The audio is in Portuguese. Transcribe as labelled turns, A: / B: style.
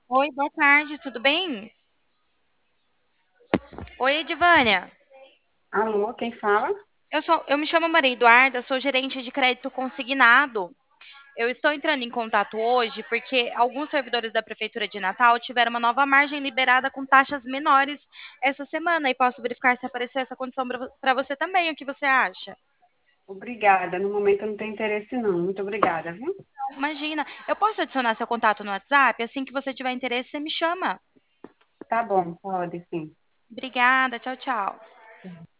A: Oi, boa tarde, tudo bem? Oi, Edivânia.
B: Alô, quem fala?
A: Eu me chamo Maria Eduarda, sou gerente de crédito consignado. Eu estou entrando em contato hoje porque alguns servidores da Prefeitura de Natal tiveram uma nova margem liberada com taxas menores essa semana e posso verificar se apareceu essa condição para você também. O que você acha?
B: Obrigada. No momento eu não tenho interesse, não. Muito obrigada, viu?
A: Imagina, eu posso adicionar seu contato no WhatsApp? Assim que você tiver interesse, você me chama.
B: Tá bom, pode sim.
A: Obrigada, tchau, tchau.